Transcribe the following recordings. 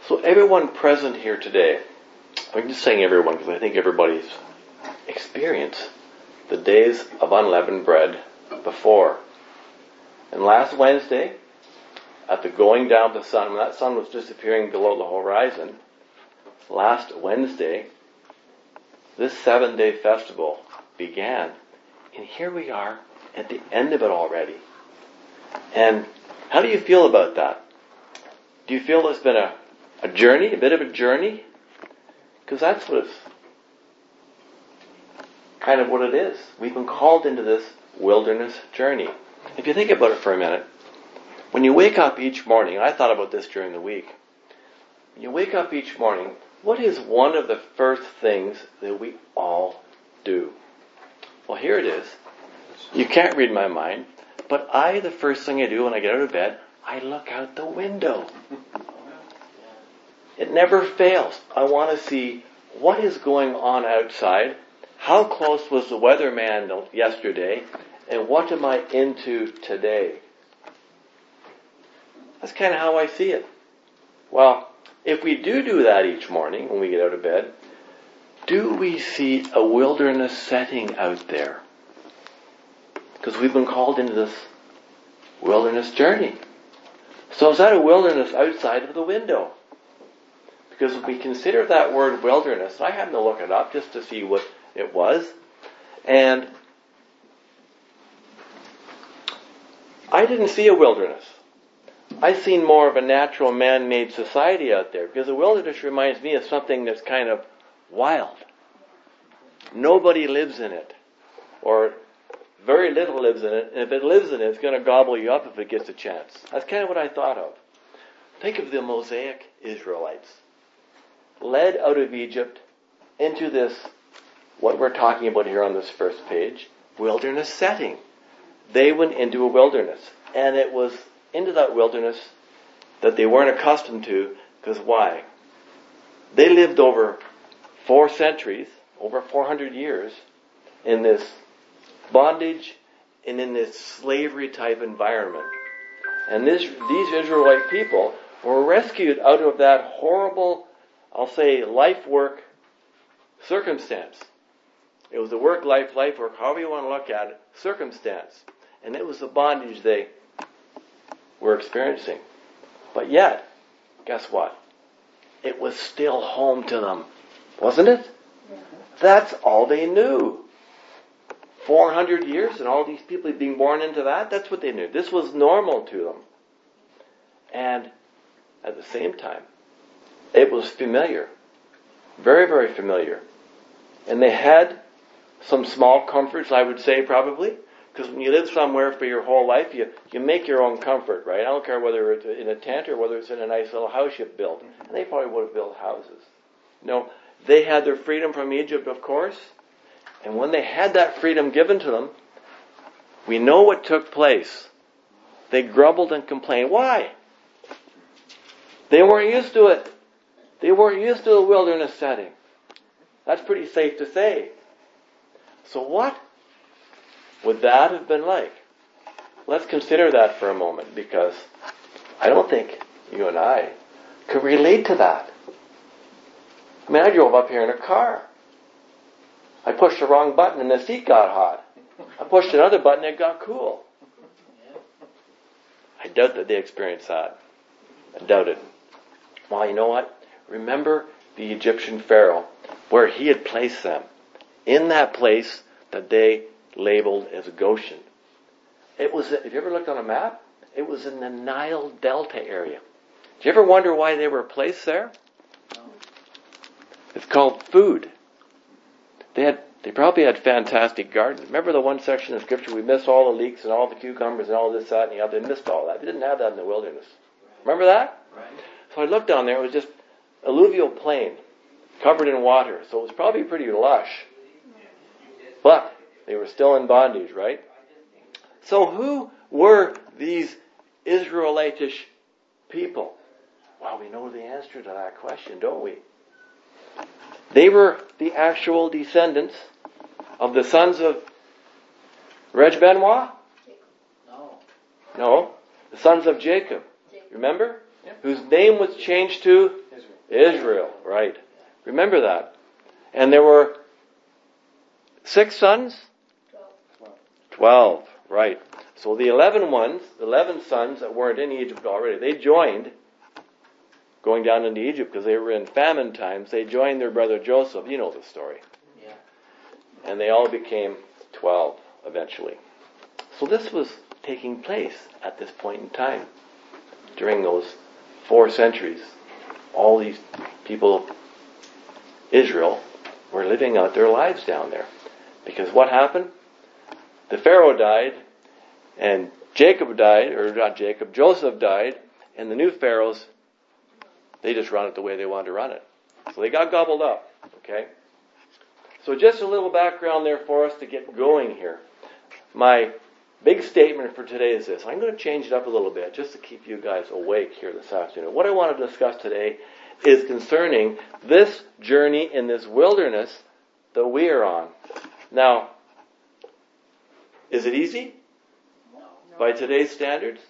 So everyone present here today, I'm just saying everyone because I think everybody's experienced the days of unleavened bread before. And last Wednesday, at the going down of the sun, when that sun was disappearing below the horizon, last Wednesday, this 7-day festival began. And here we are at the end of it already. And how do you feel about that? Do you feel it's been a journey, a bit of a journey? Because that's what it's kind of what it is. We've been called into this wilderness journey. If you think about it for a minute, when you wake up each morning, and I thought about this during the week, when you wake up each morning, what is one of the first things that we all do? Well, here it is. You can't read my mind, but the first thing I do when I get out of bed, I look out the window. It never fails. I want to see what is going on outside, how close was the weatherman yesterday, and what am I into today? That's kind of how I see it. Well, if we do that each morning when we get out of bed, do we see a wilderness setting out there? Because we've been called into this wilderness journey. So is that a wilderness outside of the window? Because if we consider that word wilderness, I had to look it up just to see what it was. And I didn't see a wilderness. I seen more of a natural man-made society out there. Because the wilderness reminds me of something that's kind of wild. Nobody lives in it. Or very little lives in it. And if it lives in it, it's going to gobble you up if it gets a chance. That's kind of what I thought of. Think of the Mosaic Israelites. Led out of Egypt into this, what we're talking about here on this first page, wilderness setting. They went into a wilderness. And it was into that wilderness that they weren't accustomed to, because why? They lived over 4 centuries, over 400 years, in this bondage and in this slavery type environment. And these Israelite people were rescued out of that horrible, I'll say, life-work circumstance. It was a work-life, life-work, however you want to look at it, circumstance. And it was the bondage they were experiencing. But yet, guess what? It was still home to them. Wasn't it? Yeah. That's all they knew. 400 years and all these people being born into that's what they knew. This was normal to them. And at the same time, it was familiar. Very, very familiar. And they had some small comforts, I would say, probably. Because when you live somewhere for your whole life, you make your own comfort, right? I don't care whether it's in a tent or whether it's in a nice little house you've built. And they probably would have built houses. No, they had their freedom from Egypt, of course. And when they had that freedom given to them, we know what took place. They grumbled and complained. Why? They weren't used to it. They weren't used to the wilderness setting. That's pretty safe to say. So what would that have been like? Let's consider that for a moment, because I don't think you and I could relate to that. I mean, I drove up here in a car. I pushed the wrong button and the seat got hot. I pushed another button and it got cool. I doubt that they experienced that. I doubt it. Well, you know what? Remember the Egyptian Pharaoh, where he had placed them. In that place that they labeled as Goshen. It was, if you ever looked on a map, it was in the Nile Delta area. Did you ever wonder why they were placed there? No. It's called food. They probably had fantastic gardens. Remember the one section of Scripture, we missed all the leeks and all the cucumbers and all this, that, and the other. They missed all that. They didn't have that in the wilderness. Remember that? Right. So I looked down there, it was just alluvial plain, covered in water. So it was probably pretty lush. But they were still in bondage, right? So who were these Israelitish people? Well, we know the answer to that question, don't we? They were the actual descendants of the sons of Reg Benoit? No. The sons of Jacob. Remember? Yep. Whose name was changed to Israel, right. Remember that. And there were 6 sons? 12, right. So the 11 sons that weren't in Egypt already, they joined, going down into Egypt because they were in famine times, they joined their brother Joseph. You know the story. Yeah. And they all became 12 eventually. So this was taking place at this point in time. During those 4 centuries, all these people, Israel, were living out their lives down there. Because what happened? The Pharaoh died, and Jacob died, or not Jacob, Joseph died, and the new pharaohs, they just run it the way they wanted to run it. So they got gobbled up, okay? So just a little background there for us to get going here. My big statement for today is this. I'm going to change it up a little bit just to keep you guys awake here this afternoon. What I want to discuss today is concerning this journey in this wilderness that we are on. Now, is it easy? No. By today's standards?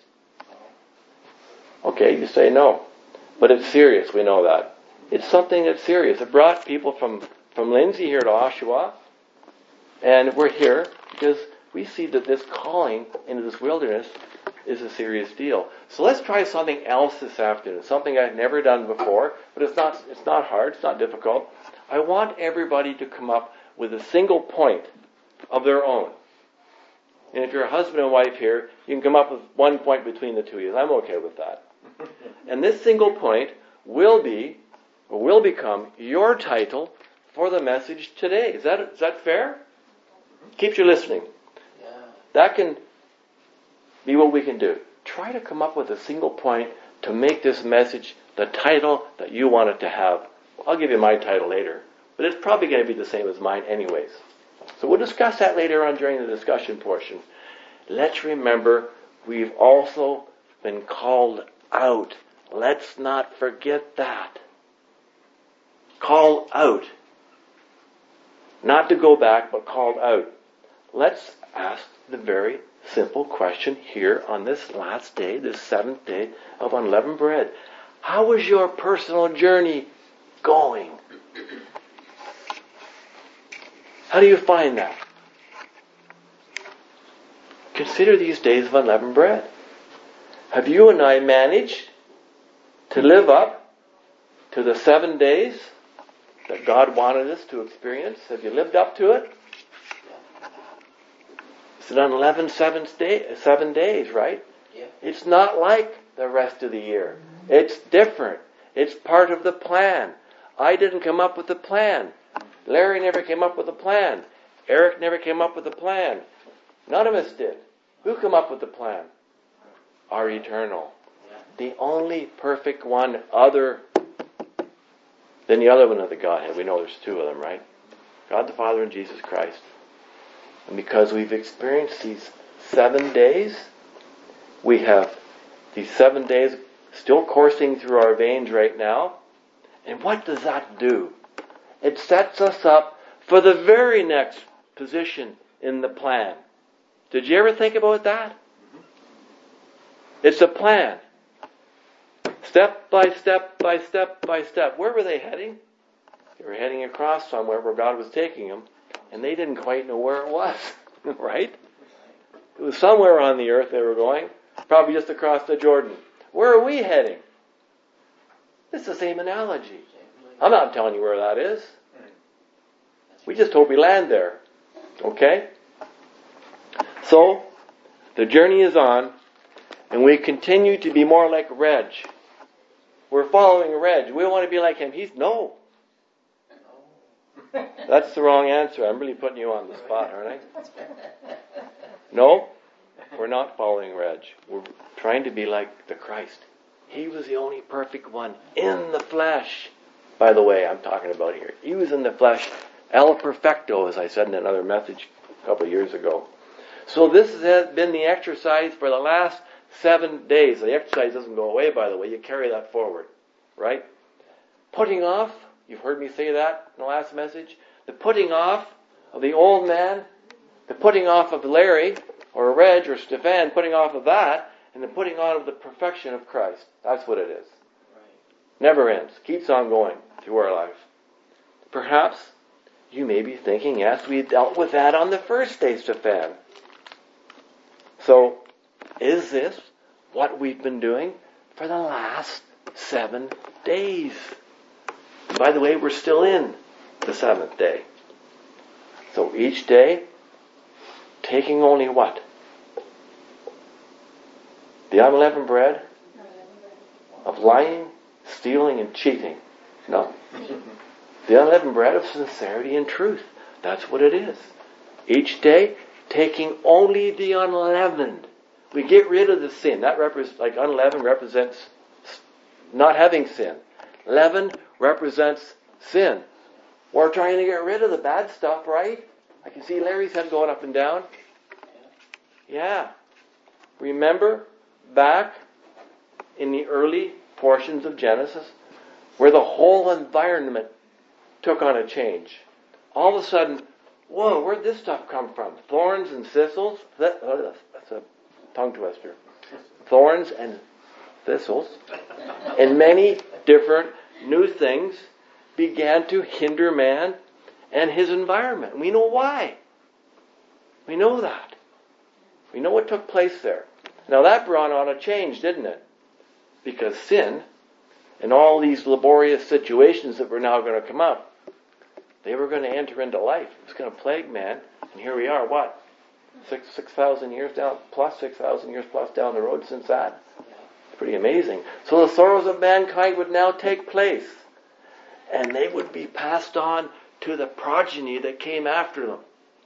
Okay, you say no. But it's serious, we know that. It's something that's serious. It brought people from Lindsay here to Oshawa, and we're here because we see that this calling into this wilderness is a serious deal. So let's try something else this afternoon, something I've never done before, but it's not hard, it's not difficult. I want everybody to come up with a single point of their own. And if you're a husband and wife here, you can come up with one point between the two of you. I'm okay with that. And this single point will become your title for the message today. Is that fair? Keeps you listening. Yeah. That can be what we can do. Try to come up with a single point to make this message the title that you want it to have. I'll give you my title later, but it's probably going to be the same as mine anyways. So we'll discuss that later on during the discussion portion. Let's remember, we've also been called out. Let's not forget that. Called out. Not to go back, but called out. Let's ask the very simple question here on this last day, this 7th day of unleavened bread. How is your personal journey going? How do you find that? Consider these days of unleavened bread. Have you and I managed to live up to the 7 days that God wanted us to experience? Have you lived up to it? It's an unleavened 7 days, right? Yeah. It's not like the rest of the year. It's different. It's part of the plan. I didn't come up with the plan. Larry never came up with a plan. Eric never came up with a plan. None of us did. Who came up with the plan? Our eternal. The only perfect one other than the other one of the Godhead. We know there's 2 of them, right? God the Father and Jesus Christ. And because we've experienced these 7 days, we have these 7 days still coursing through our veins right now. And what does that do? It sets us up for the very next position in the plan. Did you ever think about that? It's a plan. Step by step by step by step. Where were they heading? They were heading across somewhere where God was taking them, and they didn't quite know where it was, right? It was somewhere on the earth they were going, probably just across the Jordan. Where are we heading? It's the same analogy. I'm not telling you where that is. We just hope we land there. Okay? So, the journey is on, and we continue to be more like Reg. We're following Reg. We want to be like him. No. That's the wrong answer. I'm really putting you on the spot, aren't I? No, we're not following Reg. We're trying to be like the Christ. He was the only perfect one in the flesh. By the way, I'm talking about here. He was in the flesh, El Perfecto, as I said in another message a couple of years ago. So this has been the exercise for the last 7 days. The exercise doesn't go away, by the way. You carry that forward, right? Putting off, you've heard me say that in the last message, the putting off of the old man, the putting off of Larry, or Reg, or Stefan, putting off of that, and the putting on of the perfection of Christ. That's what it is. Never ends. Keeps on going through our life. Perhaps you may be thinking, yes, we dealt with that on the first day, Stefan. So, is this what we've been doing for the last 7 days? By the way, we're still in the 7th day. So each day, taking only what? The unleavened bread of lying, stealing, and cheating. No. The unleavened bread of sincerity and truth. That's what it is. Each day, taking only the unleavened. We get rid of the sin. That like unleavened represents not having sin. Leaven represents sin. We're trying to get rid of the bad stuff, right? I can see Larry's head going up and down. Yeah. Remember back in the early portions of Genesis where the whole environment took on a change. All of a sudden, whoa, where'd this stuff come from? Thorns and thistles? That's a tongue twister. Thorns and thistles and many different new things began to hinder man and his environment. We know why. We know that. We know what took place there. Now that brought on a change, didn't it? Because sin and all these laborious situations that were now going to come up, they were going to enter into life. It was going to plague man. And here we are, what? 6,000 years down, plus 6,000 years plus down the road since that? Pretty amazing. So the sorrows of mankind would now take place. And they would be passed on to the progeny that came after them.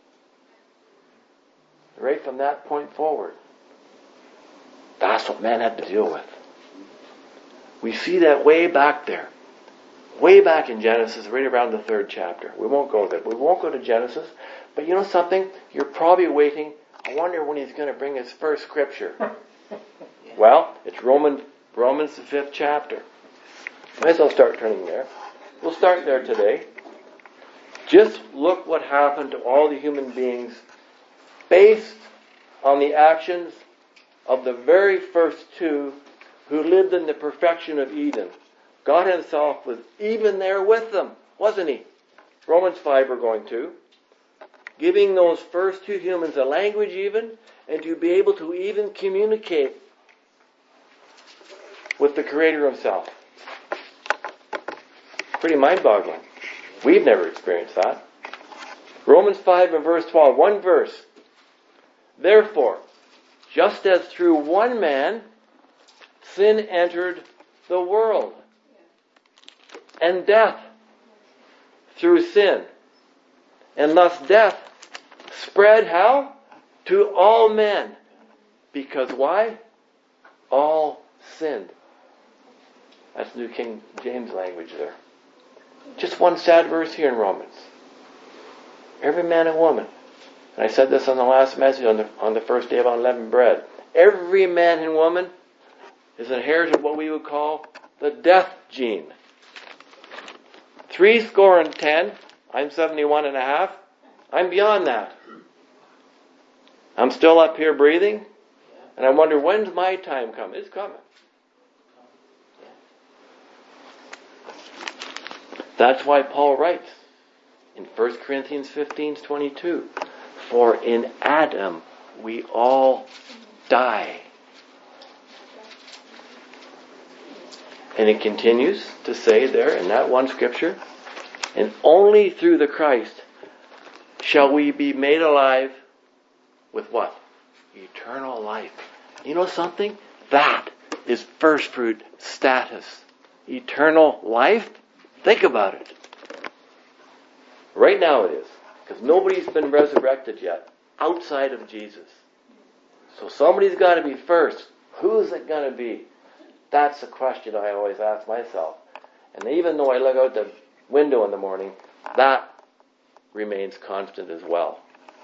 Right from that point forward. That's what man had to deal with. We see that way back there. Way back in Genesis, right around the 3rd chapter. We won't go there. We won't go to Genesis. But you know something? You're probably waiting. I wonder when he's going to bring his first scripture. Well, it's Romans the 5th chapter. Might as well start turning there. We'll start there today. Just look what happened to all the human beings based on the actions of the very first two who lived in the perfection of Eden. God himself was even there with them, wasn't he? Romans 5 we're going to. Giving those first two humans a language even, and to be able to even communicate with the Creator himself. Pretty mind-boggling. We've never experienced that. Romans 5 and verse 12. One verse. Therefore, just as through one man sin entered the world, and death through sin, and thus death spread how? To all men. Because why? All sinned. That's New King James language there. Just one sad verse here in Romans. Every man and woman. And I said this on the last message on the first day of unleavened bread. Every man and woman is inherited what we would call the death gene. 70. I'm 71 and a half. I'm beyond that. I'm still up here breathing. And I wonder, when's my time come? It's coming. That's why Paul writes in 1 Corinthians 15:22, for in Adam we all die. And it continues to say there in that one scripture, and only through the Christ shall we be made alive with what? Eternal life. You know something? That is first fruit status. Eternal life? Think about it. Right now it is. Because nobody's been resurrected yet outside of Jesus. So somebody's got to be first. Who's it going to be? That's the question I always ask myself. And even though I look out the window in the morning, that remains constant as well.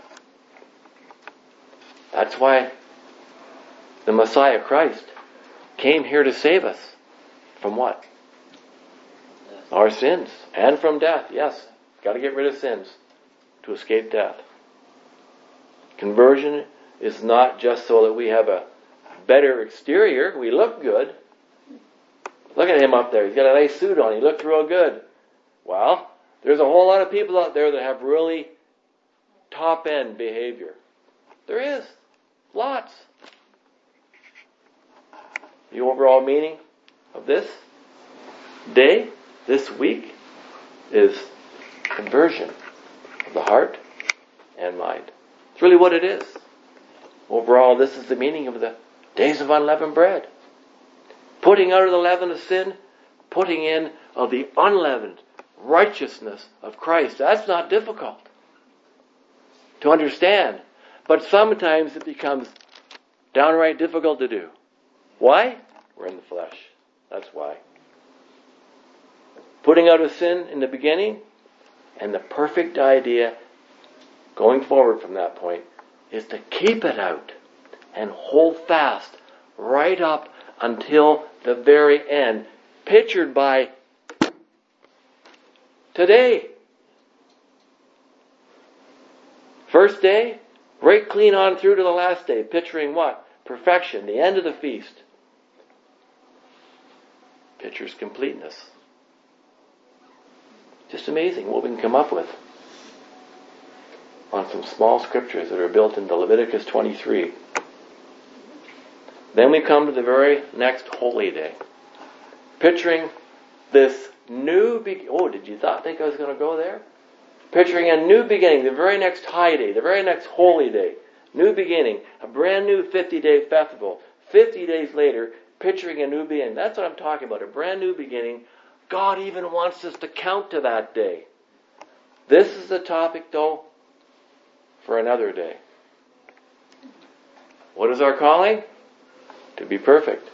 That's why the Messiah Christ came here to save us. From what? Our sins. And from death, yes. Got to get rid of sins to escape death. Conversion is not just so that we have a better exterior, we look good. Look at him up there. He's got a nice suit on. He looked real good. Well, there's a whole lot of people out there that have really top-end behavior. There is. Lots. The overall meaning of this day, this week, is conversion of the heart and mind. It's really what it is. Overall, this is the meaning of the days of unleavened bread. Putting out of the leaven of sin, putting in of the unleavened righteousness of Christ. That's not difficult to understand. But sometimes it becomes downright difficult to do. Why? We're in the flesh. That's why. Putting out of sin in the beginning, and the perfect idea going forward from that point is to keep it out and hold fast right up until the very end, pictured by today. First day, right clean on through to the last day, picturing what? Perfection, the end of the feast. Pictures completeness. Just amazing what we can come up with on some small scriptures that are built into Leviticus 23. Then we come to the very next holy day, picturing this new did you think I was going to go there? Picturing a new beginning, the very next high day, the very next holy day, new beginning, a brand new 50-day festival. 50 days later, picturing a new beginning. That's what I'm talking about, a brand new beginning. God even wants us to count to that day. This is the topic, though, for another day. What is our calling? To be perfect.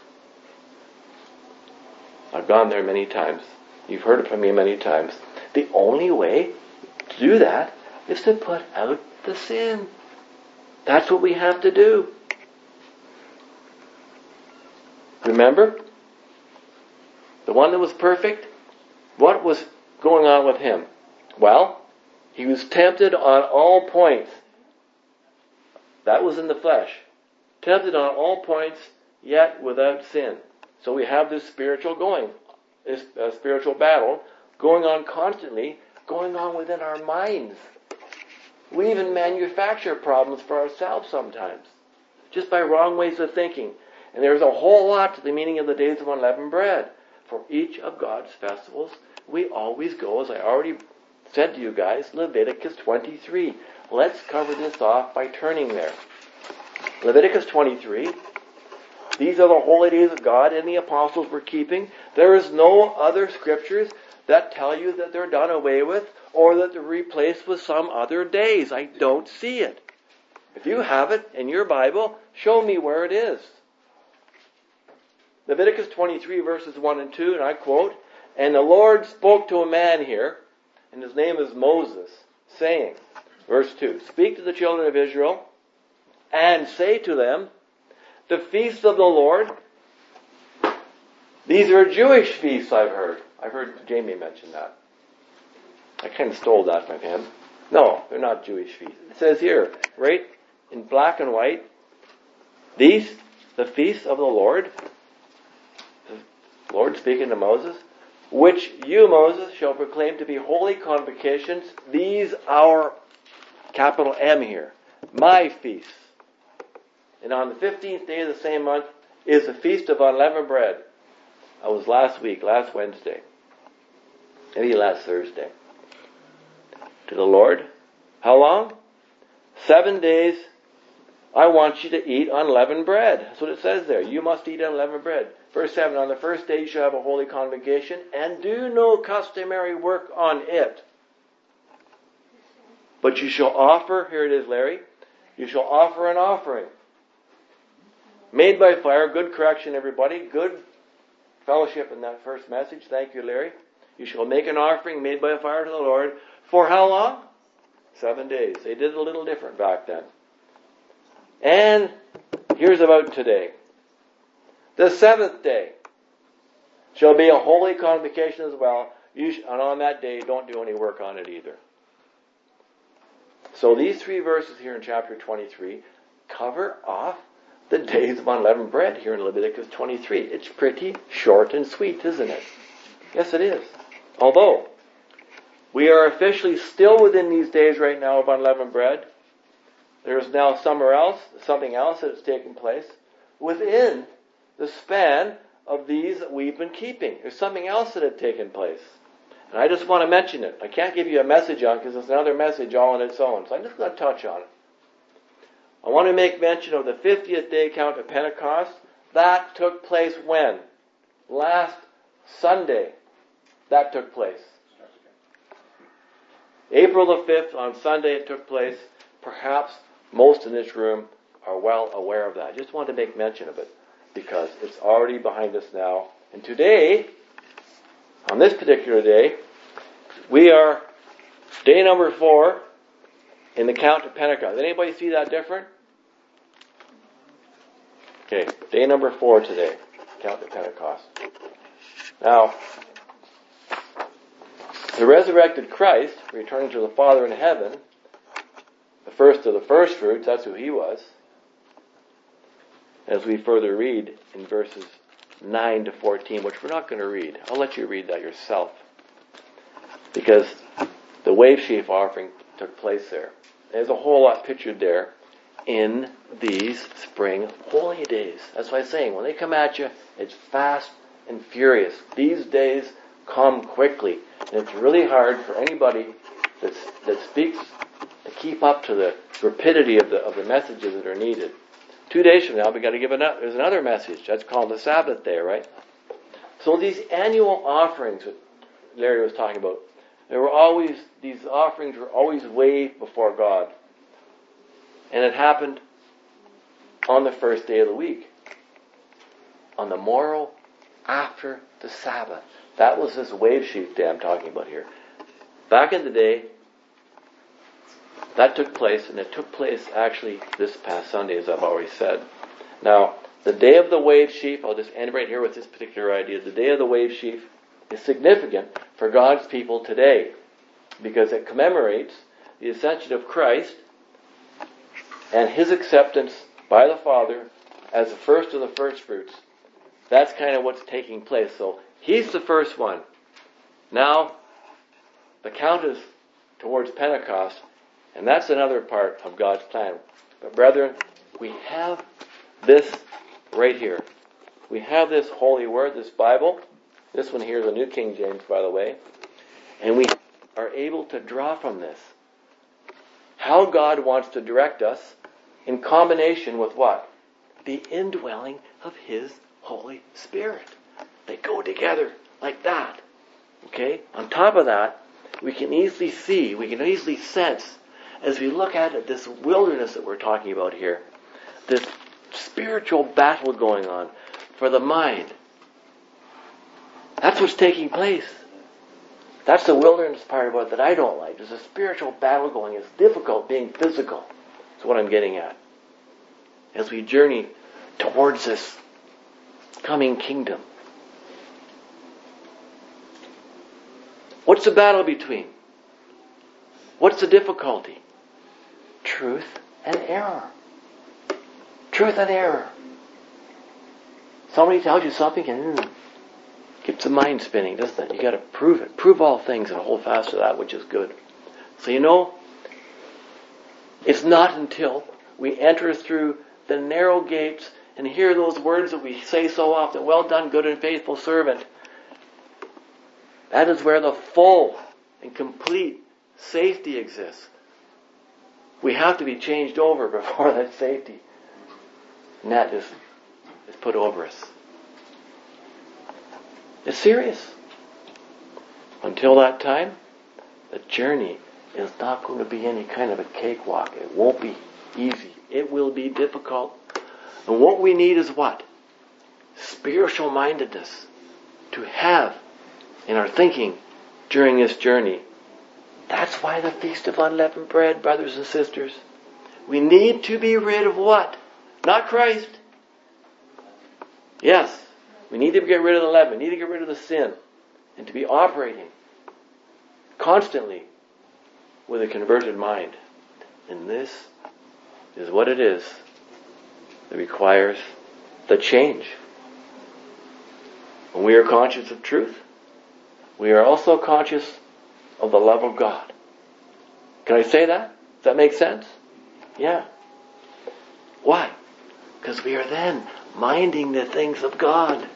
I've gone there many times. You've heard it from me many times. The only way to do that is to put out the sin. That's what we have to do. Remember? The one that was perfect, what was going on with him? Well, he was tempted on all points. That was in the flesh. Tempted on all points, yet without sin. So we have this spiritual spiritual battle going on constantly, going on within our minds. We even manufacture problems for ourselves sometimes, just by wrong ways of thinking. And there's a whole lot to the meaning of the days of unleavened bread. For each of God's festivals, we always go, as I already said to you guys, Leviticus 23. Let's cover this off by turning there. Leviticus 23. These are the holy days of God and the apostles were keeping. There is no other scriptures that tell you that they're done away with or that they're replaced with some other days. I don't see it. If you have it in your Bible, show me where it is. Leviticus 23 verses 1 and 2, and I quote, "And the Lord spoke to a man here, and his name is Moses, saying," verse 2, "Speak to the children of Israel, and say to them, the feasts of the Lord," these are Jewish feasts, I've heard. I've heard Jamie mention that. I kind of stole that from him. No, they're not Jewish feasts. It says here, right in black and white, these, the feasts of the Lord, the Lord speaking to Moses, "which you, Moses, shall proclaim to be holy convocations. These are," capital M here, "my feasts. And on the 15th day of the same month is the feast of unleavened bread." That was last Wednesday. Maybe last Thursday. To the Lord. How long? 7 days. I want you to eat unleavened bread. That's what it says there. You must eat unleavened bread. Verse 7, "On the first day you shall have a holy convocation, and do no customary work on it. But you shall offer," here it is, Larry, "you shall offer an offering made by fire," good correction, everybody, good fellowship in that first message. Thank you, Larry. "You shall make an offering made by fire to the Lord." For how long? 7 days. They did it a little different back then. And here's about today. "The seventh day shall be a holy convocation as well. And on that day, don't do any work on it either." So these 3 verses here in chapter 23 cover off the days of unleavened bread here in Leviticus 23. It's pretty short and sweet, isn't it? Yes, it is. Although, we are officially still within these days right now of unleavened bread. There is now something else that has taken place within the span of these that we've been keeping. There's something else that had taken place. And I just want to mention it. I can't give you a message on it because it's another message all on its own. So I'm just going to touch on it. I want to make mention of the 50th day count of Pentecost. That took place when? Last Sunday. That took place. April the 5th, on Sunday it took place. Perhaps most in this room are well aware of that. I just wanted to make mention of it because it's already behind us now. And today, on this particular day, we are day number 4 in the count of Pentecost. Anybody see that different? Okay, day number 4 today, count of Pentecost. Now, the resurrected Christ, returning to the Father in heaven, the first of the first fruits, that's who he was. As we further read in verses 9 to 14, which we're not going to read. I'll let you read that yourself. Because the wave sheaf offering took place there. There's a whole lot pictured there in these spring holy days. That's why I'm saying, when they come at you, it's fast and furious. These days come quickly. And it's really hard for anybody that speaks to keep up to the rapidity of the messages that are needed. 2 days from now, we've got to give there's another message. That's called the Sabbath day, right? So these annual offerings that Larry was talking about, these offerings were always waved before God. And it happened on the first day of the week. On the morrow after the Sabbath. That was this wave sheaf day I'm talking about here. Back in the day, that took place, and it took place actually this past Sunday, as I've already said. Now, the day of the wave sheaf, I'll just end right here with this particular idea. The day of the wave sheaf is significant for God's people today because it commemorates the ascension of Christ and his acceptance by the Father as the first of the first fruits. That's kind of what's taking place. So he's the first one. Now, the count is towards Pentecost, and that's another part of God's plan. But brethren, we have this right here. We have this holy word, this Bible. This one here is the New King James, by the way. And we are able to draw from this how God wants to direct us in combination with what? The indwelling of his Holy Spirit. They go together like that. Okay? On top of that, we can easily see, we can easily sense, as we look at it, this wilderness that we're talking about here, this spiritual battle going on for the mind. That's what's taking place. That's the wilderness part about it that I don't like. There's a spiritual battle going. It's difficult being physical. That's what I'm getting at. As we journey towards this coming kingdom. What's the battle between? What's the difficulty? Truth and error. Truth and error. Somebody tells you something and gets the mind spinning, doesn't it? You got to prove it. Prove all things and hold fast to that which is good. So it's not until we enter through the narrow gates and hear those words that we say so often, well done, good and faithful servant. That is where the full and complete safety exists. We have to be changed over before that safety net is put over us. It's serious. Until that time, the journey is not going to be any kind of a cakewalk. It won't be easy. It will be difficult. And what we need is what? Spiritual mindedness to have in our thinking during this journey. That's why the Feast of Unleavened Bread, brothers and sisters. We need to be rid of what? Not Christ. Yes, we need to get rid of the leaven. We need to get rid of the sin. And to be operating constantly with a converted mind. And this is what it is It requires the change. When we are conscious of truth, we are also conscious of the love of God. Can I say that? Does that make sense? Yeah. Why? Because we are then minding the things of God.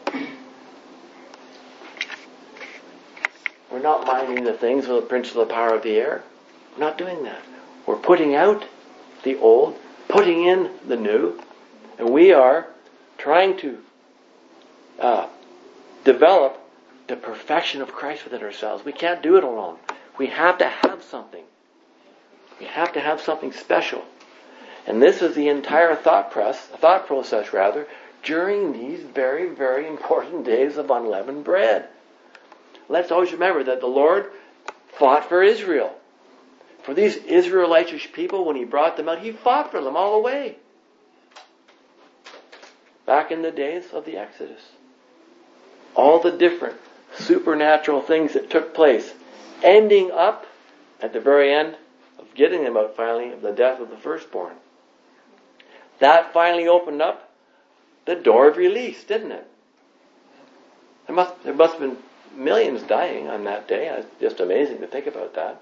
We're not minding the things of the prince of the power of the air. We're not doing that. We're putting out the old, putting in the new, and we are trying to develop the perfection of Christ within ourselves. We can't do it alone. We have to have something. We have to have something special. And this is the entire thought process during these very, very important days of unleavened bread. Let's always remember that the Lord fought for Israel. For these Israelitish people, when He brought them out, He fought for them all the way. Back in the days of the Exodus. All the different supernatural things that took place, ending up at the very end of getting them out finally of the death of the firstborn. That finally opened up the door of release, didn't it? There must have been millions dying on that day. It's just amazing to think about that.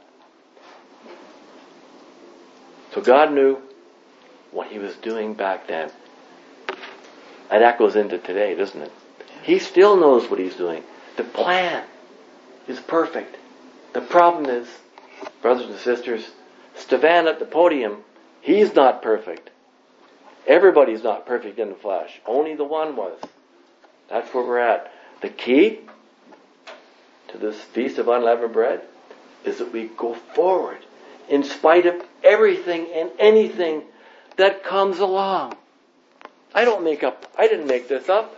So God knew what He was doing back then. And that goes into today, doesn't it? He still knows what He's doing. The plan is perfect. The problem is, brothers and sisters, Stephan at the podium, he's not perfect. Everybody's not perfect in the flesh. Only the one was. That's where we're at. The key to this Feast of Unleavened Bread is that we go forward in spite of everything and anything that comes along. I didn't make this up.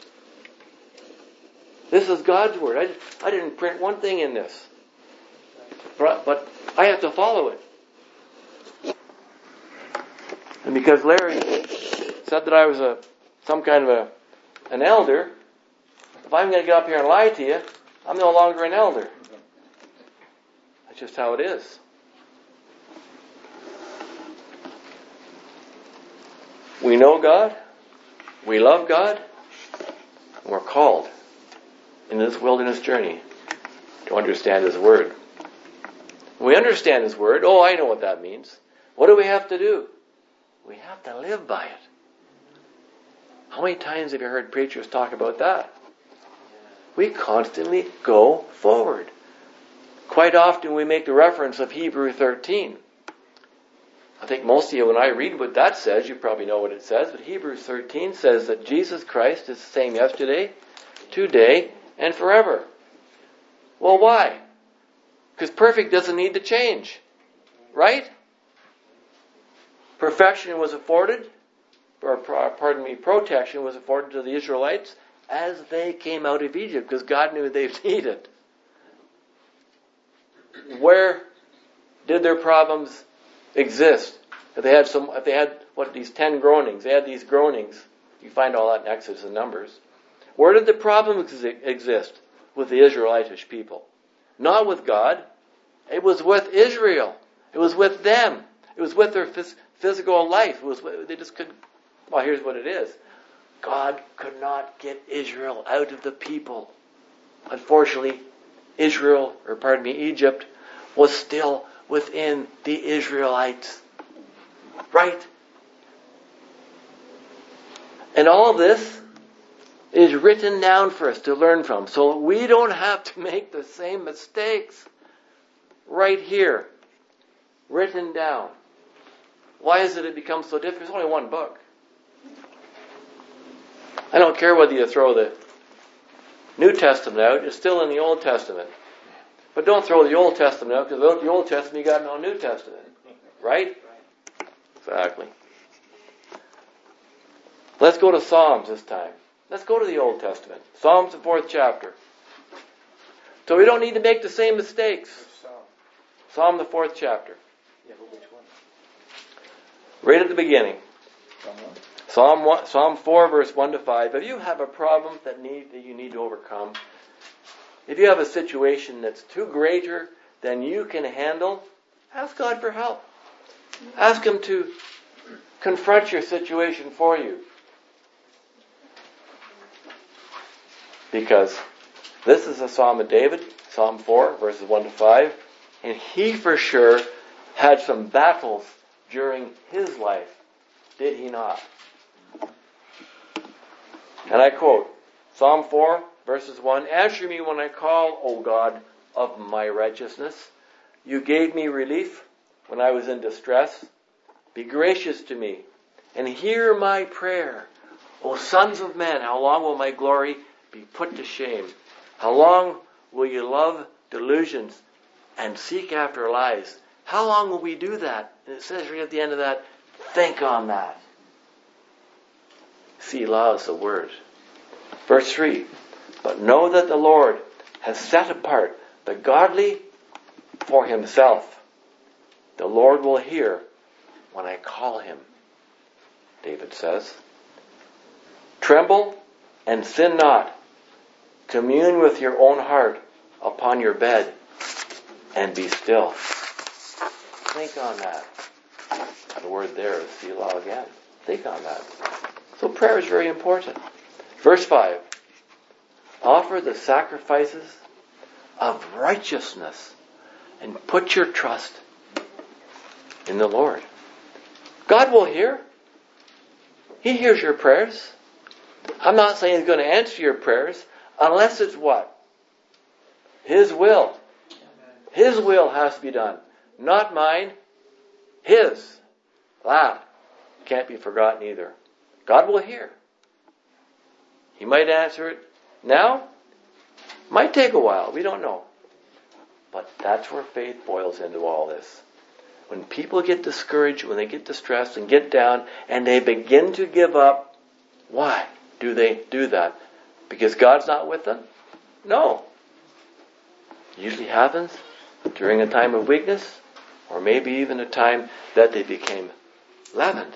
This is God's Word. I didn't print one thing in this. But I have to follow it. And because Larry said that I was some kind of an elder, if I'm going to get up here and lie to you, I'm no longer an elder. That's just how it is. We know God, we love God, and we're called in this wilderness journey to understand His Word. When we understand His Word, I know what that means. What do we have to do? We have to live by it. How many times have you heard preachers talk about that? We constantly go forward. Quite often we make the reference of Hebrews 13. I think most of you, when I read what that says, you probably know what it says, but Hebrews 13 says that Jesus Christ is the same yesterday, today, and forever. Well, why? Because perfect doesn't need to change. Right? Perfection was afforded, protection was afforded to the Israelites as they came out of Egypt, because God knew they'd need it. Where did their problems exist? If they had these 10 groanings, they had these groanings. You find all that in Exodus and Numbers. Where did the problem exist with the Israelitish people? Not with God. It was with Israel. It was with them. It was with their physical life. Here's what it is. God could not get Israel out of the people. Unfortunately, Egypt was still within the Israelites. Right? And all this is written down for us to learn from, so we don't have to make the same mistakes. Right here. Written down. Why is it becomes so difficult? There's only one book. I don't care whether you throw the New Testament out, it's still in the Old Testament. But don't throw the Old Testament out, because without the Old Testament you got no New Testament. Right? Exactly. Let's go to Psalms this time. Let's go to the Old Testament. Psalms, the 4th chapter. So we don't need to make the same mistakes. Psalm, the 4th chapter. Yeah, but which one? Right at the beginning. Psalm 4, verse 1 to 5. If you have a problem that you need to overcome, if you have a situation that's too greater than you can handle, ask God for help. Ask Him to confront your situation for you. Because this is a Psalm of David, Psalm 4, verses 1 to 5, and he for sure had some battles during his life, did he not? And I quote, Psalm 4, verses 1, "Answer me when I call, O God of my righteousness. You gave me relief when I was in distress. Be gracious to me and hear my prayer. O sons of men, how long will my glory be put to shame? How long will you love delusions and seek after lies?" How long will we do that? And it says right at the end of that, think on that. Selah is the word. Verse 3, "But know that the Lord has set apart the godly for himself. The Lord will hear when I call him," David says. "Tremble and sin not. Commune with your own heart upon your bed and be still." Think on that. The word there is Selah again. Think on that. So prayer is very important. Verse 5. "Offer the sacrifices of righteousness and put your trust in the Lord." God will hear. He hears your prayers. I'm not saying He's going to answer your prayers unless it's what? His will. His will has to be done. Not mine. His. That can't be forgotten either. God will hear. He might answer it now. Might take a while. We don't know. But that's where faith boils into all this. When people get discouraged, when they get distressed and get down, and they begin to give up, why do they do that? Because God's not with them? No. It usually happens during a time of weakness, or maybe even a time that they became leavened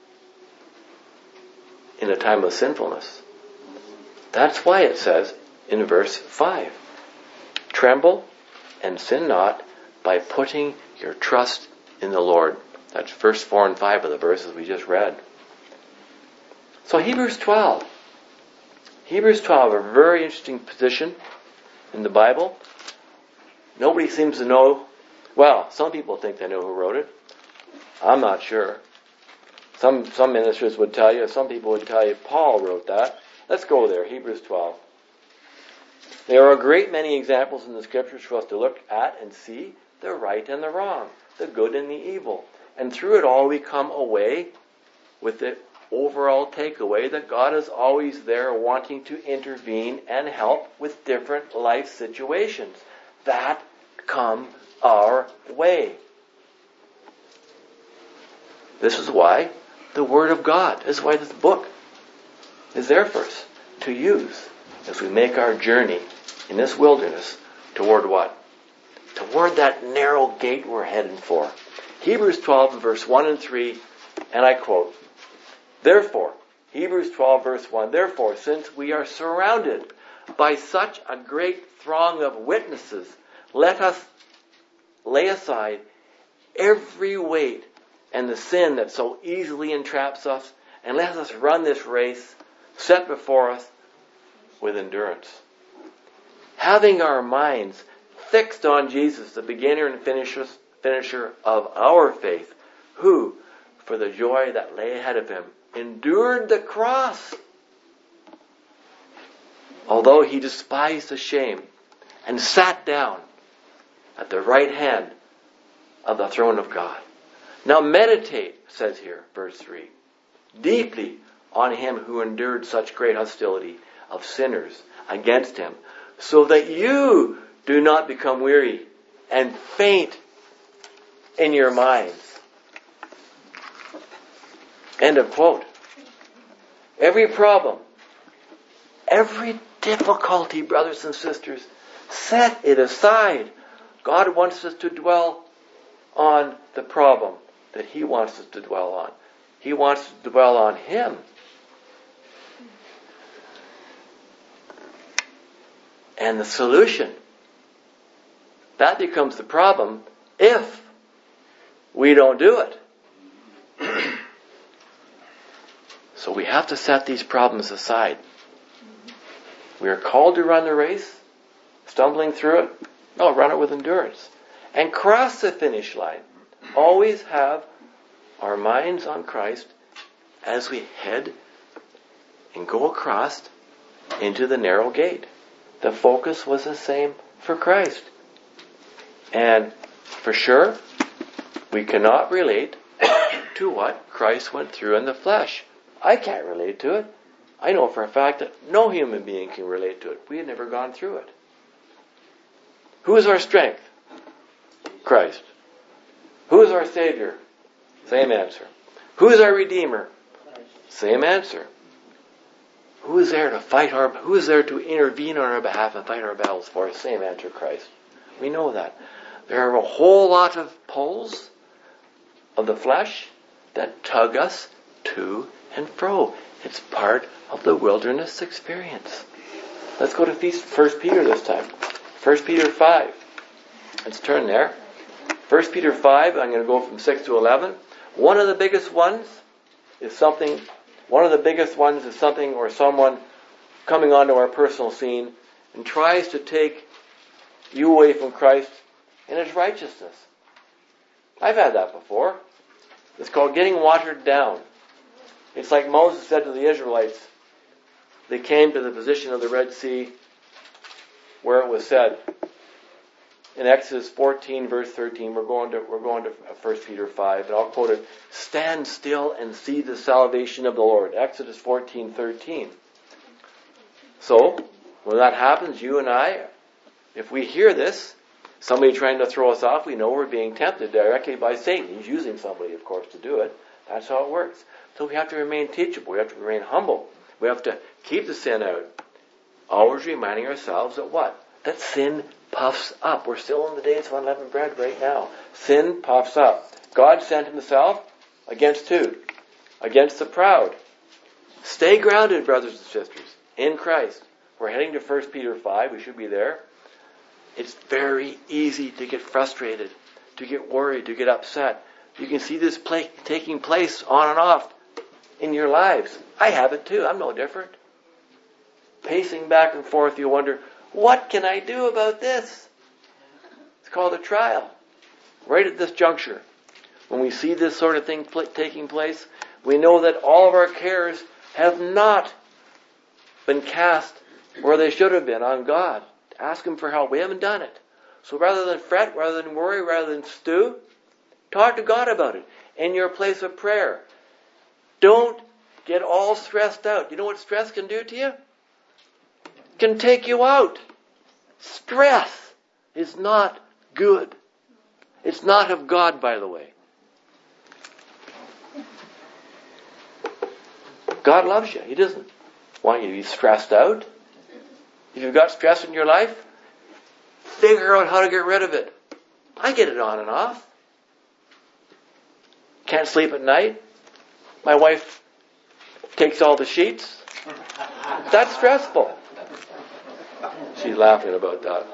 in a time of sinfulness. That's why it says in verse 5, "Tremble and sin not by putting your trust in the Lord." That's verse 4 and 5 of the verses we just read. So Hebrews 12. Hebrews 12, a very interesting position in the Bible. Nobody seems to know. Well, some people think they know who wrote it. I'm not sure. Some ministers would tell you, some people would tell you Paul wrote that. Let's go there, Hebrews 12. There are a great many examples in the Scriptures for us to look at and see the right and the wrong, the good and the evil. And through it all we come away with the overall takeaway that God is always there wanting to intervene and help with different life situations that come our way. This is why the Word of God, this is why this book is there for us to use as we make our journey in this wilderness toward what? Toward that narrow gate we're heading for. Hebrews 12 verse 1 and 3, and I quote, "Therefore," Hebrews 12 verse 1, "Therefore, since we are surrounded by such a great throng of witnesses, let us lay aside every weight and the sin that so easily entraps us, and let us run this race set before us with endurance. Having our minds fixed on Jesus, the beginner and finisher of our faith, who, for the joy that lay ahead of him, endured the cross, although he despised the shame, and sat down at the right hand of the throne of God. Now meditate," says here, verse 3, "deeply on him who endured such great hostility of sinners against him, so that you do not become weary and faint in your minds." End of quote. Every problem, every difficulty, brothers and sisters, set it aside. God wants us to dwell on the problem that He wants us to dwell on. He wants us to dwell on Him. And the solution, that becomes the problem if we don't do it. But we have to set these problems aside. We are called to run the race, stumbling through it. No, run it with endurance. And cross the finish line. Always have our minds on Christ as we head and go across into the narrow gate. The focus was the same for Christ. And for sure, we cannot relate to what Christ went through in the flesh. I can't relate to it. I know for a fact that no human being can relate to it. We have never gone through it. Who is our strength? Christ. Who is our Savior? Same answer. Who is our Redeemer? Same answer. Who is there to intervene on our behalf and fight our battles for us? Same answer, Christ. We know that. There are a whole lot of pulls of the flesh that tug us to and fro. It's part of the wilderness experience. Let's go to 1 Peter this time. 1 Peter 5. Let's turn there. 1 Peter 5, I'm going to go from 6 to 11. One of the biggest ones is something or someone coming onto our personal scene and tries to take you away from Christ and His righteousness. I've had that before. It's called getting watered down. It's like Moses said to the Israelites. They came to the position of the Red Sea where it was said in Exodus 14 verse 13, we're going to 1 Peter 5, and I'll quote it, "Stand still and see the salvation of the Lord." Exodus 14:13. So, when that happens, you and I, if we hear this, somebody trying to throw us off, we know we're being tempted directly by Satan. He's using somebody, of course, to do it. That's how it works. So we have to remain teachable. We have to remain humble. We have to keep the sin out. Always reminding ourselves that what? That sin puffs up. We're still in the days of unleavened bread right now. Sin puffs up. God sent Himself against who? Against the proud. Stay grounded, brothers and sisters, in Christ. We're heading to 1 Peter 5. We should be there. It's very easy to get frustrated, to get worried, to get upset. You can see this taking place on and off in your lives. I have it too. I'm no different. Pacing back and forth, you wonder, what can I do about this? It's called a trial. Right at this juncture, when we see this sort of thing taking place, we know that all of our cares have not been cast where they should have been, on God. Ask Him for help. We haven't done it. So rather than fret, rather than worry, rather than stew, talk to God about it in your place of prayer. Don't get all stressed out. You know what stress can do to you? It can take you out. Stress is not good. It's not of God, by the way. God loves you. He doesn't want you to be stressed out. If you've got stress in your life, figure out how to get rid of it. I get it on and off. Can't sleep at night. My wife takes all the sheets. That's stressful. She's laughing about that.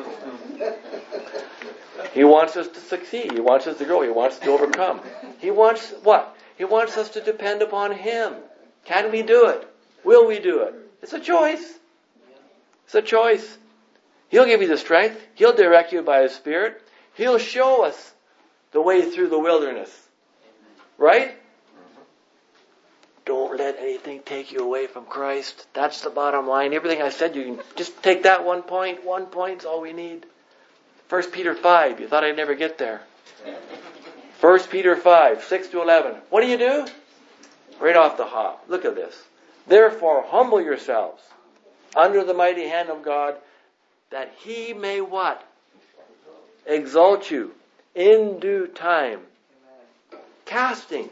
He wants us to succeed. He wants us to grow. He wants us to overcome. He wants what? He wants us to depend upon Him. Can we do it? Will we do it? It's a choice. It's a choice. He'll give you the strength. He'll direct you by His Spirit. He'll show us the way through the wilderness. Right? Don't let anything take you away from Christ. That's the bottom line. Everything I said, you can just take that 1 point. 1 point's all we need. 1 Peter 5. You thought I'd never get there. 1 Peter 5, 6 to 11. What do? Right off the hop. Look at this. Therefore, humble yourselves under the mighty hand of God, that He may what? Exalt you in due time. Casting.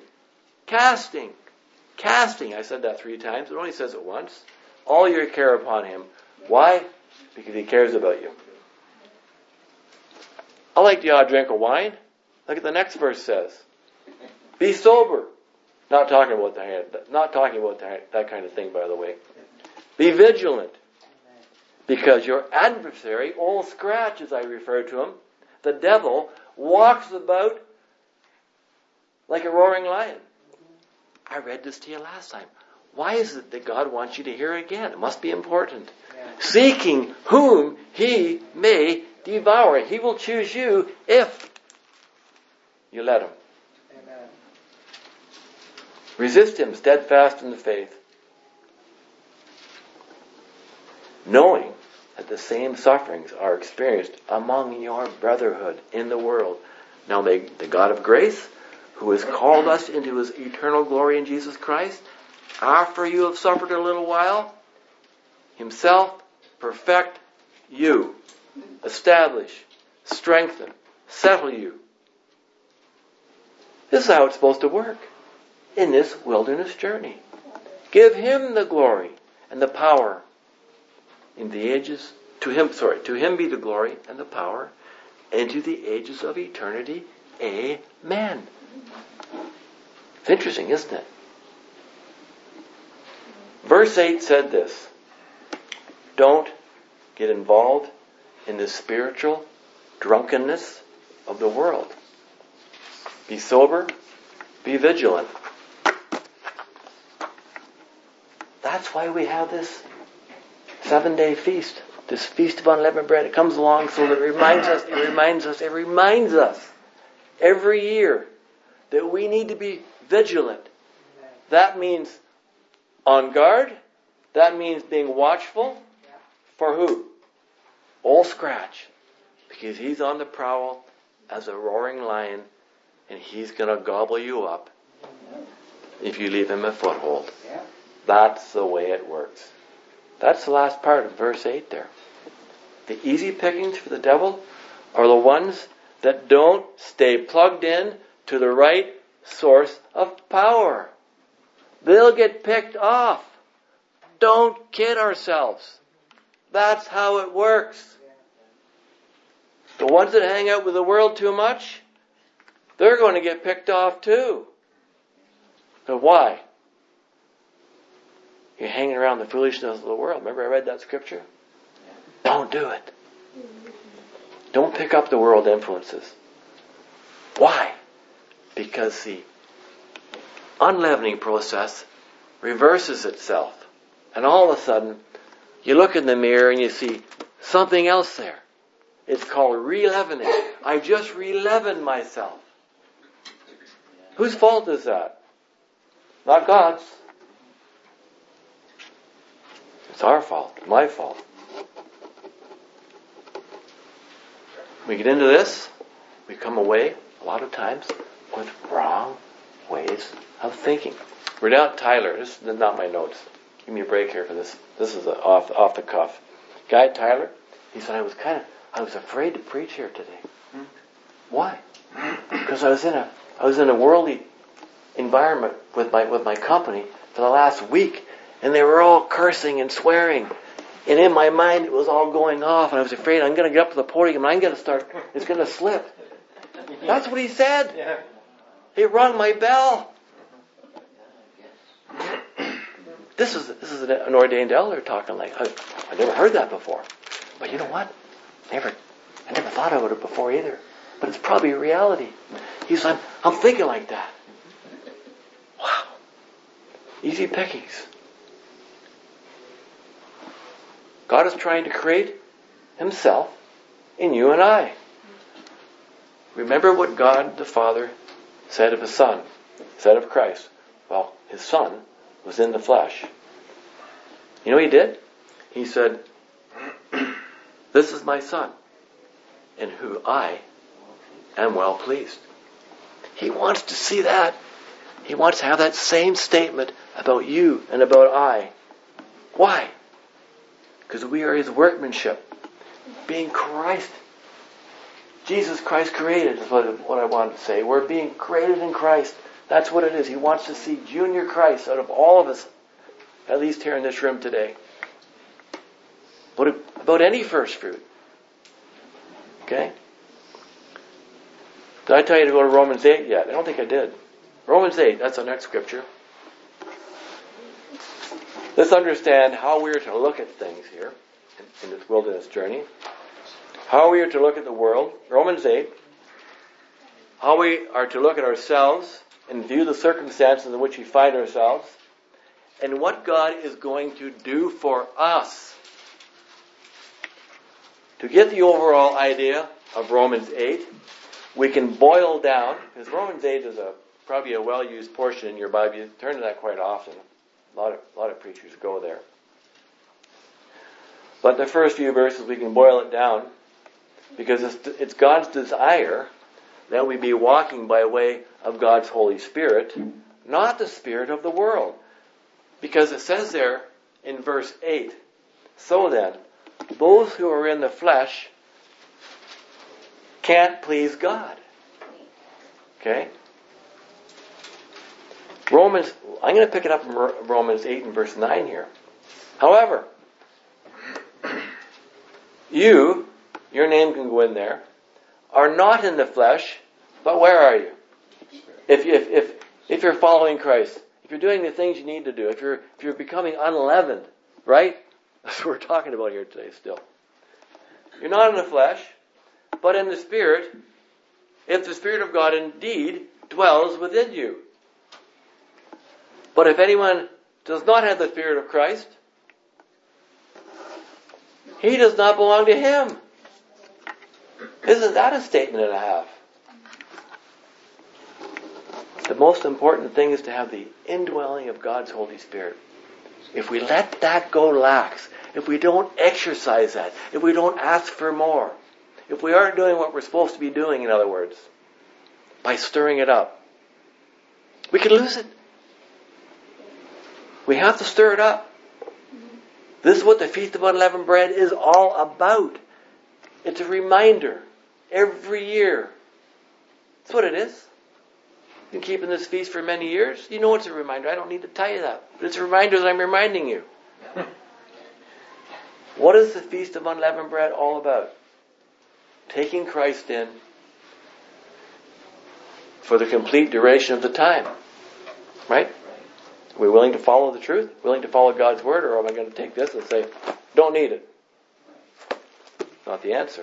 I said that 3 times. It only says it once. All your care upon Him. Why? Because He cares about you. I like the odd drink of wine. Look at the next verse says. Be sober. Not talking about that kind of thing, by the way. Be vigilant. Because your adversary, Old Scratch as I refer to him, the devil, walks about like a roaring lion. I read this to you last time. Why is it that God wants you to hear again? It must be important. Seeking whom he may devour. He will choose you if you let him. Amen. Resist him, steadfast in the faith, knowing that the same sufferings are experienced among your brotherhood in the world. Now may the God of grace, who has called us into his eternal glory in Jesus Christ, after you have suffered a little while, himself perfect you, establish, strengthen, settle you. This is how it's supposed to work in this wilderness journey. Give him the glory and the power in the ages, to him be the glory and the power into the ages of eternity. Amen. It's interesting, isn't it? Verse 8 said this: don't get involved in the spiritual drunkenness of the world. Be sober, be vigilant. That's why we have this 7-day feast, this feast of unleavened bread. It comes along so that it reminds us every year that we need to be vigilant. That means on guard. That means being watchful. For who? Old Scratch. Because he's on the prowl as a roaring lion, and he's going to gobble you up if you leave him a foothold. That's the way it works. That's the last part of verse 8 there. The easy pickings for the devil are the ones that don't stay plugged in to the right source of power. They'll get picked off. Don't kid ourselves. That's how it works. The ones that hang out with the world too much, they're going to get picked off too. But why? You're hanging around the foolishness of the world. Remember I read that scripture? Don't do it. Don't pick up the world influences. Why? Because the unleavening process reverses itself. And all of a sudden, you look in the mirror and you see something else there. It's called re-leavening. I just re-leavened myself. Whose fault is that? Not God's. It's our fault. My fault. We get into this, we come away a lot of times with wrong ways of thinking. We're down at Tyler. This is not my notes. Give me a break here for this. This is off the cuff. Guy Tyler, he said, I was afraid to preach here today. Why? Because I was in a worldly environment with my company for the last week, and they were all cursing and swearing. And in my mind, it was all going off, and I was afraid I'm going to get up to the podium and it's going to slip. That's what he said. Yeah. He rung my bell. This is an ordained elder talking like, I never heard that before. But you know what? I never thought of it before either. But it's probably a reality. He's like, I'm thinking like that. Wow. Easy pickings. God is trying to create himself in you and I. Remember what God the Father said of his Son, said of Christ. Well, his Son was in the flesh. You know what he did? He said, this is my Son, in whom I am well pleased. He wants to see that. He wants to have that same statement about you and about I. Why? Because we are his workmanship, being Christ. Jesus Christ created is what I wanted to say. We're being created in Christ. That's what it is. He wants to see Junior Christ out of all of us, at least here in this room today. What about any first fruit? Okay? Did I tell you to go to Romans 8 yet? I don't think I did. Romans 8, that's our next scripture. Let's understand how we are to look at things here in this wilderness journey. How we are to look at the world. Romans 8. How we are to look at ourselves and view the circumstances in which we find ourselves. and what God is going to do for us. To get the overall idea of Romans 8, we can boil down, because Romans 8 is probably a well-used portion in your Bible. You turn to that quite often. A lot of preachers go there. But the first few verses, we can boil it down, because it's God's desire that we be walking by way of God's Holy Spirit, not the spirit of the world. Because it says there in verse 8, so then, those who are in the flesh can't please God. Okay? I'm going to pick it up from Romans 8 and verse 9 here. However, your name can go in there, are not in the flesh, but where are you? If you're following Christ, if you're doing the things you need to do, if you're becoming unleavened, right? That's what we're talking about here today still. You're not in the flesh, but in the Spirit, if the Spirit of God indeed dwells within you. But if anyone does not have the Spirit of Christ, he does not belong to Him. Isn't that a statement and a half? The most important thing is to have the indwelling of God's Holy Spirit. If we let that go lax, if we don't exercise that, if we don't ask for more, if we aren't doing what we're supposed to be doing, in other words, by stirring it up, we could lose it. We have to stir it up. This is what the Feast of Unleavened Bread is all about. It's a reminder every year. That's what it is. You've been keeping this feast for many years. You know it's a reminder. I don't need to tell you that. But it's a reminder that I'm reminding you. What is the Feast of Unleavened Bread all about? Taking Christ in for the complete duration of the time. Right? Are we willing to follow the truth? Willing to follow God's Word? Or am I going to take this and say, don't need it? Not the answer.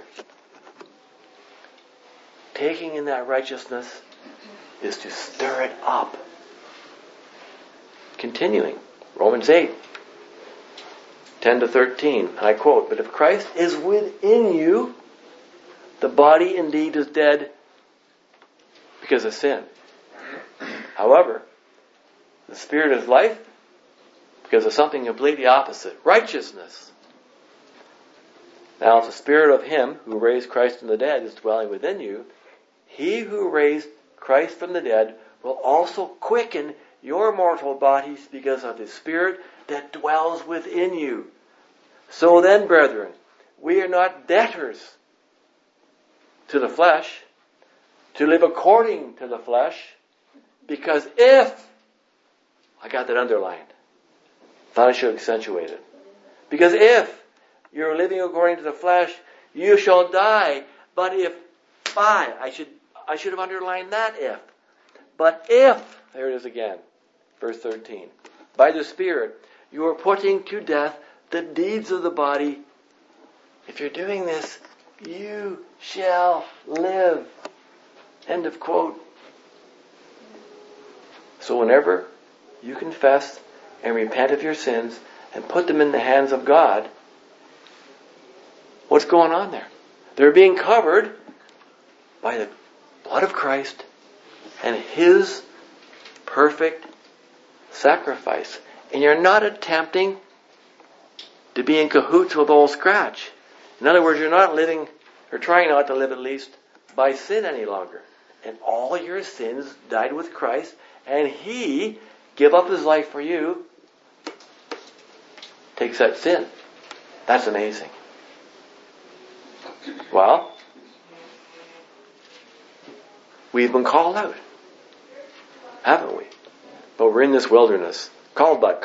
Taking in that righteousness is to stir it up. Continuing, Romans 8, 10 to 13, and I quote, but if Christ is within you, the body indeed is dead because of sin. However, the Spirit is life because of something completely opposite, righteousness. Now, if the Spirit of Him who raised Christ from the dead is dwelling within you, He who raised Christ from the dead will also quicken your mortal bodies because of His Spirit that dwells within you. So then, brethren, we are not debtors to the flesh, to live according to the flesh, because if, I got that underlined, thought I should accentuate it, because if you're living according to the flesh, you shall die. But if I should have underlined that if. But if, there it is again, verse 13, by the Spirit, you are putting to death the deeds of the body. If you're doing this, you shall live. End of quote. So whenever you confess and repent of your sins and put them in the hands of God, what's going on there? They're being covered by the blood of Christ and His perfect sacrifice. And you're not attempting to be in cahoots with old scratch. In other words, you're not living, or trying not to live at least, by sin any longer. And all your sins died with Christ, and He gave up His life for you, takes that sin. That's amazing. Well, we've been called out, haven't we? But we're in this wilderness. Called but.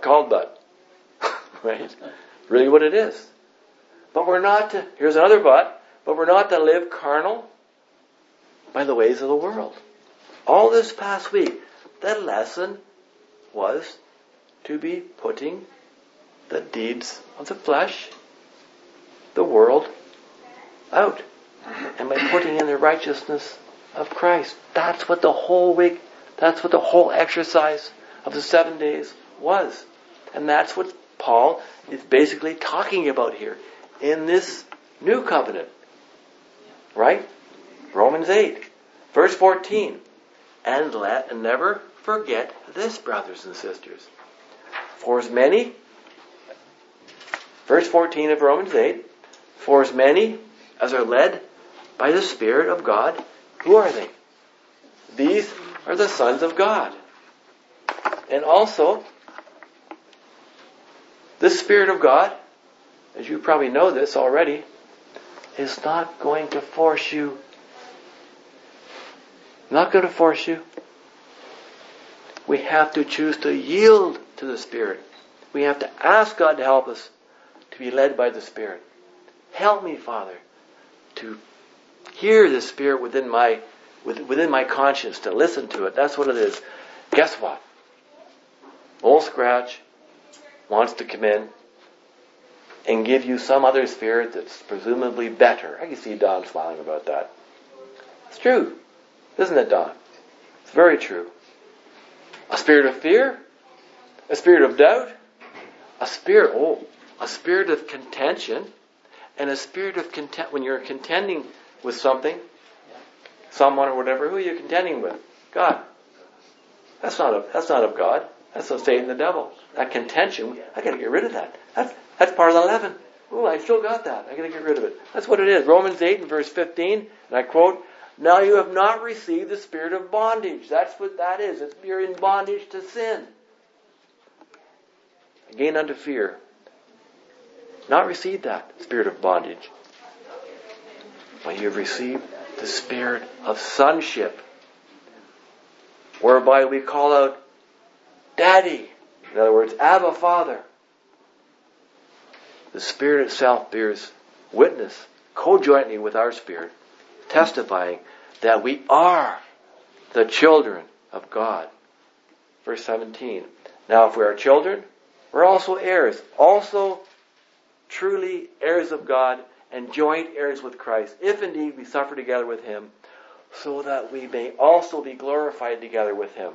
Right? Really what it is. But we're not to, here's another but we're not to live carnal by the ways of the world. All this past week, that lesson was to be putting the deeds of the flesh, the world, out. And by putting in the righteousness of Christ. That's what the whole week, that's what the whole exercise of the 7 days was. And that's what Paul is basically talking about here in this new covenant. Right? Romans 8, verse 14. And never forget this, brothers and sisters. For as many, verse 14 of Romans 8, for as many as are led by the Spirit of God, who are they? These are the sons of God. And also, the Spirit of God, as you probably know this already, is not going to force you. Not going to force you. We have to choose to yield to the Spirit. We have to ask God to help us to be led by the Spirit. Help me, Father, to hear the Spirit within my conscience, to listen to it. That's what it is. Guess what? Old Scratch wants to come in and give you some other spirit that's presumably better. I can see Don smiling about that. It's true. Isn't it, Don? It's very true. A spirit of fear, a spirit of doubt, a spirit of contention, and a spirit of content. When you're contending with something, someone or whatever, who are you contending with? God. That's not of God. That's of Satan, the devil. That contention, I got to get rid of that. That's part of the leaven. Oh, I still got that. I got to get rid of it. That's what it is. Romans 8 and verse 15, and I quote, "Now you have not received the spirit of bondage." That's what that is. You're in bondage to sin. Again, unto fear. Not received that spirit of bondage. But you have received the spirit of sonship, whereby we call out, Daddy. In other words, Abba, Father. The Spirit itself bears witness, co-jointly with our spirit, testifying that we are the children of God. Verse 17. Now if we are children, we're also heirs, also truly heirs of God, and joint heirs with Christ, if indeed we suffer together with Him, so that we may also be glorified together with Him.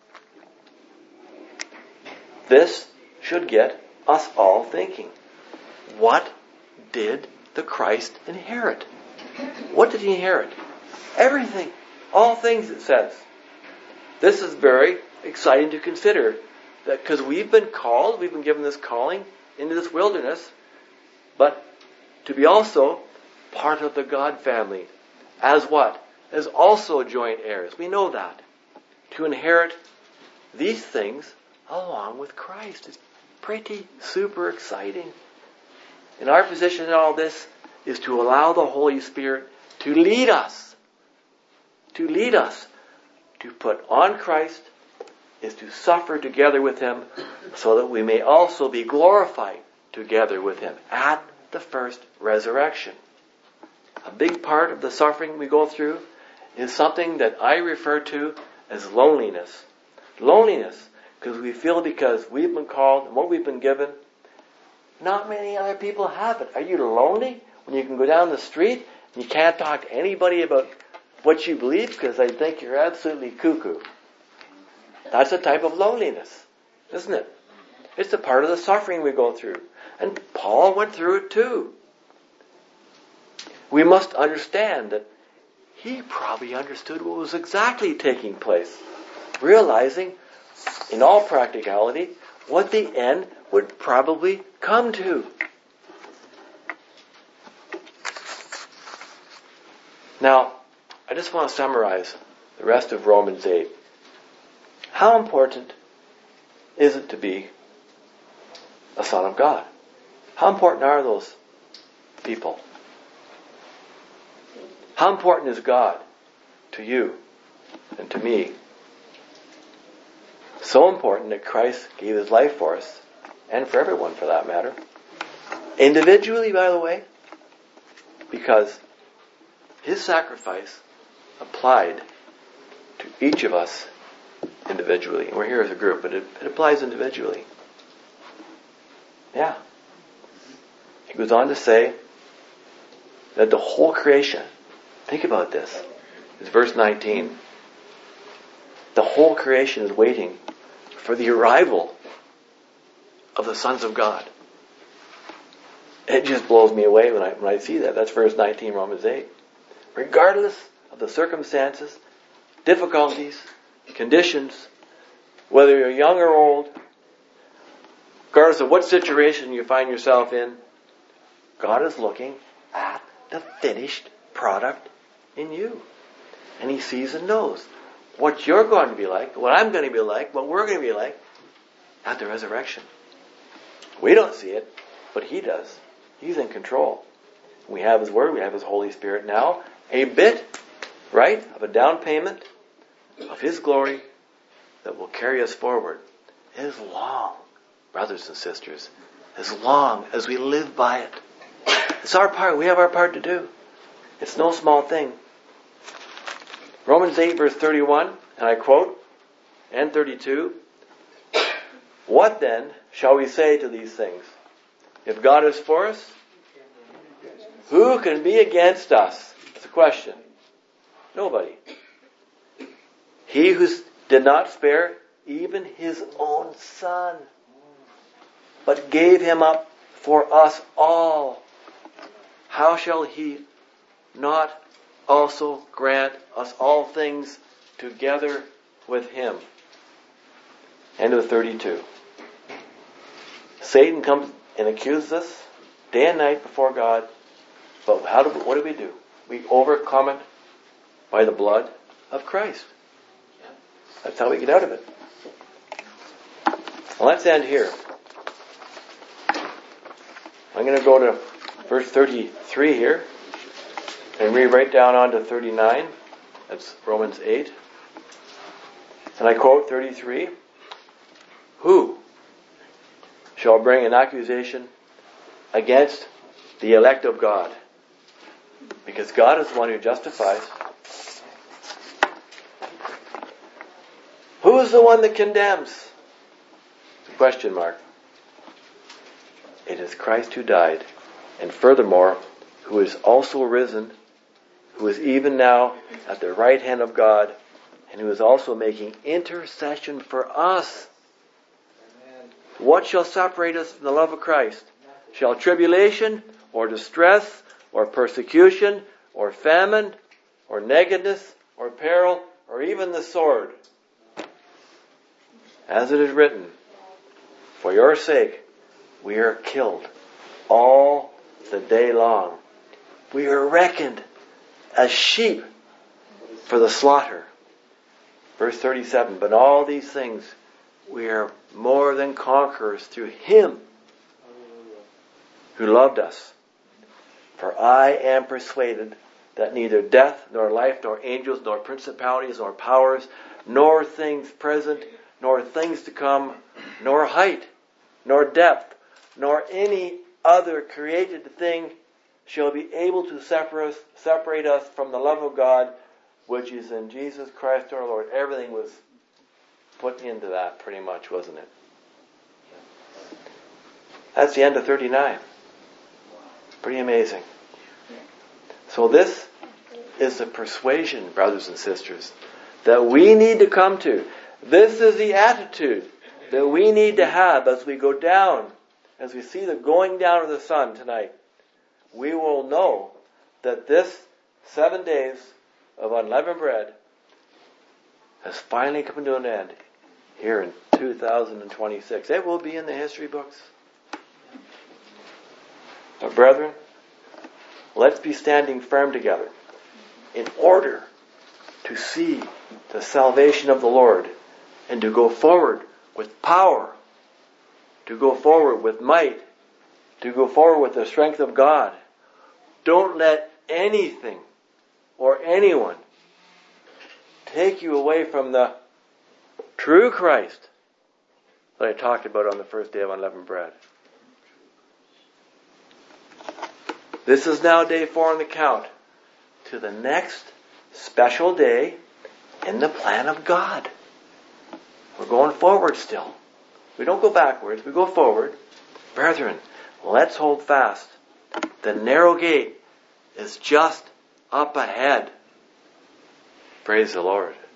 This should get us all thinking. What did the Christ inherit? What did He inherit? Everything. All things, it says. This is very exciting to consider, that because we've been called, we've been given this calling into this wilderness, but to be also part of the God family. As what? As also joint heirs. We know that. To inherit these things along with Christ is pretty super exciting. And our position in all this is to allow the Holy Spirit to lead us. To lead us. To put on Christ is to suffer together with Him, so that we may also be glorified together with Him at the first resurrection. A big part of the suffering we go through is something that I refer to as loneliness. Loneliness, because we feel because we've been called and what we've been given, not many other people have it. Are you lonely when you can go down the street and you can't talk to anybody about what you believe because they think you're absolutely cuckoo? That's a type of loneliness, isn't it? It's a part of the suffering we go through. And Paul went through it too. We must understand that he probably understood what was exactly taking place, realizing, in all practicality, what the end would probably come to. Now, I just want to summarize the rest of Romans 8. How important is it to be a son of God? How important are those people? How important is God to you and to me? So important that Christ gave His life for us, and for everyone for that matter. Individually, by the way, because His sacrifice applied to each of us individually. And we're here as a group, but it applies individually. Yeah. He goes on to say that the whole creation, think about this, it's verse 19. The whole creation is waiting for the arrival of the sons of God. It just blows me away when I see that. That's verse 19, Romans 8. Regardless of the circumstances, difficulties, conditions, whether you're young or old, regardless of what situation you find yourself in, God is looking at the finished product in you. And He sees and knows what you're going to be like, what I'm going to be like, what we're going to be like at the resurrection. We don't see it, but He does. He's in control. We have His Word, we have His Holy Spirit now. A bit, right, of a down payment of His glory that will carry us forward. As long, brothers and sisters, as long as we live by it. It's our part. We have our part to do. It's no small thing. Romans 8 verse 31, and I quote, and 32, what then shall we say to these things? If God is for us, who can be against us? It's a question. Nobody. He who did not spare even His own Son, but gave Him up for us all, how shall He not also grant us all things together with Him? End of 32. Satan comes and accuses us day and night before God. But what do? We overcome it by the blood of Christ. That's how we get out of it. Well, let's end here. I'm going to go to verse 33 here and read right down on to 39. That's Romans 8. And I quote 33. Who shall bring an accusation against the elect of God? Because God is the one who justifies. Who is the one that condemns? It's a question mark. It is Christ who died, and furthermore, who is also risen, who is even now at the right hand of God, and who is also making intercession for us. Amen. What shall separate us from the love of Christ? Shall tribulation, or distress, or persecution, or famine, or nakedness, or peril, or even the sword? As it is written, for your sake we are killed all the day long. We are reckoned as sheep for the slaughter. Verse 37, but all these things we are more than conquerors through Him who loved us. For I am persuaded that neither death, nor life, nor angels, nor principalities, nor powers, nor things present, nor things to come, nor height, nor depth, nor any other created thing shall be able to separate us from the love of God, which is in Jesus Christ our Lord. Everything was put into that pretty much, wasn't it? That's the end of 39. Pretty amazing. So this is the persuasion, brothers and sisters, that we need to come to. This is the attitude that we need to have as we go down, as we see the going down of the sun tonight. We will know that this 7 days of unleavened bread has finally come to an end here in 2026. It will be in the history books. But brethren, let's be standing firm together in order to see the salvation of the Lord and to go forward with power, to go forward with might, to go forward with the strength of God. Don't let anything or anyone take you away from the true Christ that I talked about on the first day of unleavened bread. This is now day 4 on the count to the next special day in the plan of God. We're going forward still. We don't go backwards, we go forward. Brethren, let's hold fast. The narrow gate is just up ahead. Praise the Lord.